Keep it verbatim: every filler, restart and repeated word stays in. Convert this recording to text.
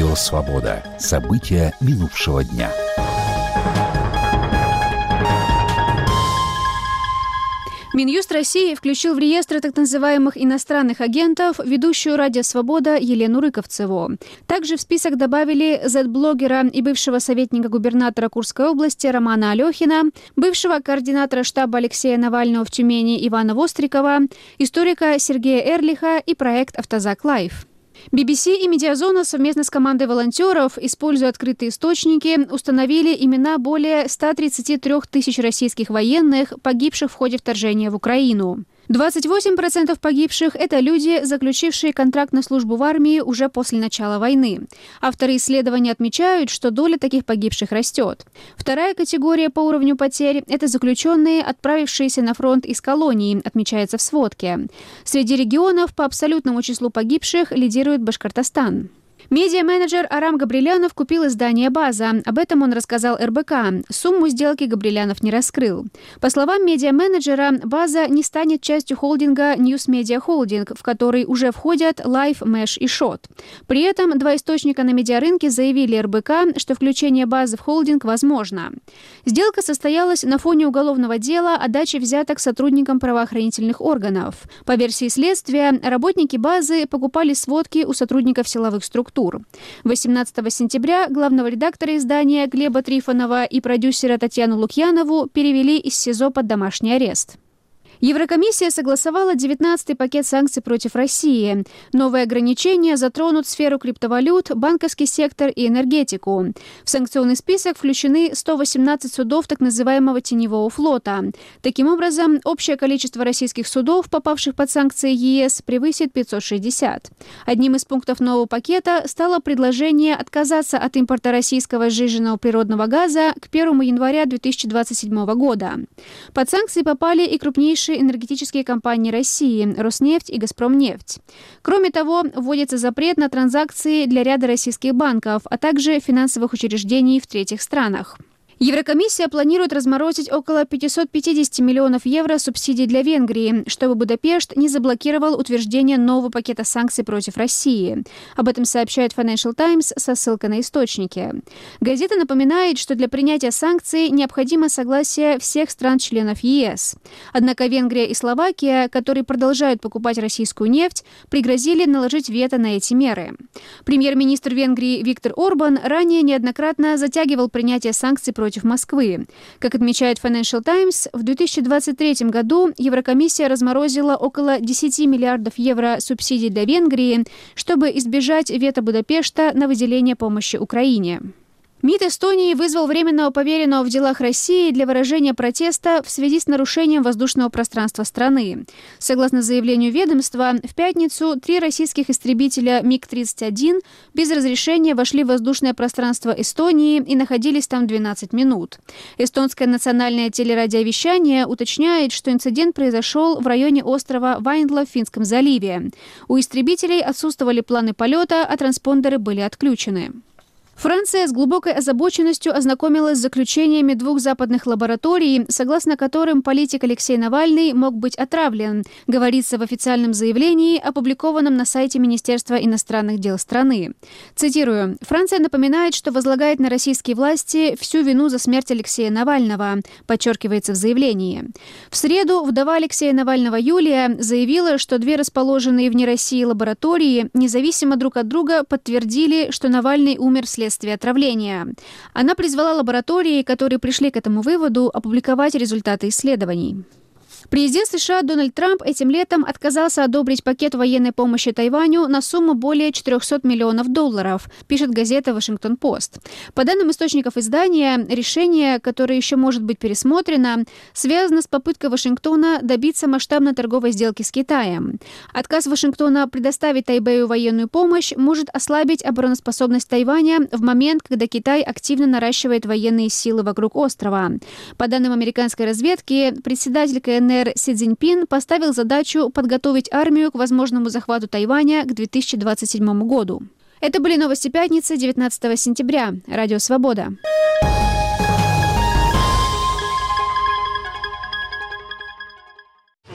Радио «Свобода». События минувшего дня. Минюст России включил в реестр так называемых иностранных агентов ведущую «Радио Свобода» Елену Рыковцеву. Также в список добавили зет-блогера и бывшего советника губернатора Курской области Романа Алехина, бывшего координатора штаба Алексея Навального в Тюмени Ивана Вострикова, историка Сергея Эрлиха и проект «Автозак Лайв». би би си и «Медиазона» совместно с командой волонтеров, используя открытые источники, установили имена более ста тридцати трёх тысяч российских военных, погибших в ходе вторжения в Украину. двадцать восемь процентов погибших – это люди, заключившие контракт на службу в армии уже после начала войны. Авторы исследования отмечают, что доля таких погибших растет. Вторая категория по уровню потерь – это заключенные, отправившиеся на фронт из колоний, отмечается в сводке. Среди регионов по абсолютному числу погибших лидирует Башкортостан. Медиа-менеджер Арам Габрилянов купил издание «База». Об этом он рассказал эр бэ ка. Сумму сделки Габрилянов не раскрыл. По словам медиа-менеджера, «База» не станет частью холдинга News Media Holding, в который уже входят Live, Mesh и Shot. При этом два источника на медиарынке заявили эр бэ ка, что включение «Базы» в холдинг возможно. Сделка состоялась на фоне уголовного дела о даче взяток сотрудникам правоохранительных органов. По версии следствия, работники «Базы» покупали сводки у сотрудников силовых структур. восемнадцатого сентября главного редактора издания Глеба Трифонова и продюсера Татьяну Лукьянову перевели из СИЗО под домашний арест. Еврокомиссия согласовала девятнадцатый пакет санкций против России. Новые ограничения затронут сферу криптовалют, банковский сектор и энергетику. В санкционный список включены сто восемнадцать судов так называемого теневого флота. Таким образом, общее количество российских судов, попавших под санкции е эс, превысит пятьсот шестьдесят. Одним из пунктов нового пакета стало предложение отказаться от импорта российского сжиженного природного газа к первому января две тысячи двадцать седьмого года. Под санкции попали и крупнейшие энергетические компании России – Роснефть и Газпромнефть. Кроме того, вводится запрет на транзакции для ряда российских банков, а также финансовых учреждений в третьих странах. Еврокомиссия планирует разморозить около пятьсот пятьдесят миллионов евро субсидий для Венгрии, чтобы Будапешт не заблокировал утверждение нового пакета санкций против России. Об этом сообщает Financial Times со ссылкой на источники. Газета напоминает, что для принятия санкций необходимо согласие всех стран-членов е эс. Однако Венгрия и Словакия, которые продолжают покупать российскую нефть, пригрозили наложить вето на эти меры. Премьер-министр Венгрии Виктор Орбан ранее неоднократно затягивал принятие санкций против против Москвы. Как отмечает Financial Times, в две тысячи двадцать третьем году Еврокомиссия разморозила около десяти миллиардов евро субсидий для Венгрии, чтобы избежать вето Будапешта на выделение помощи Украине. МИД Эстонии вызвал временного поверенного в делах России для выражения протеста в связи с нарушением воздушного пространства страны. Согласно заявлению ведомства, в пятницу три российских истребителя миг тридцать один без разрешения вошли в воздушное пространство Эстонии и находились там двенадцать минут. Эстонское национальное телерадиовещание уточняет, что инцидент произошел в районе острова Вайндла в Финском заливе. У истребителей отсутствовали планы полета, а транспондеры были отключены. Франция с глубокой озабоченностью ознакомилась с заключениями двух западных лабораторий, согласно которым политик Алексей Навальный мог быть отравлен, говорится в официальном заявлении, опубликованном на сайте Министерства иностранных дел страны. Цитирую. «Франция напоминает, что возлагает на российские власти всю вину за смерть Алексея Навального», подчеркивается в заявлении. В среду вдова Алексея Навального Юлия заявила, что две расположенные вне России лаборатории независимо друг от друга подтвердили, что Навальный умер вследствие вследствие отравления. Она призвала лаборатории, которые пришли к этому выводу, опубликовать результаты исследований. Президент США Дональд Трамп этим летом отказался одобрить пакет военной помощи Тайваню на сумму более четырехсот миллионов долларов, пишет газета «Вашингтон-Пост». По данным источников издания, решение, которое еще может быть пересмотрено, связано с попыткой Вашингтона добиться масштабной торговой сделки с Китаем. Отказ Вашингтона предоставить Тайбэю военную помощь может ослабить обороноспособность Тайваня в момент, когда Китай активно наращивает военные силы вокруг острова. По данным американской разведки, председатель ка эн эр Си Цзиньпин поставил задачу подготовить армию к возможному захвату Тайваня к две тысячи двадцать седьмому году. Это были новости пятницы, девятнадцатого сентября. Радио «Свобода».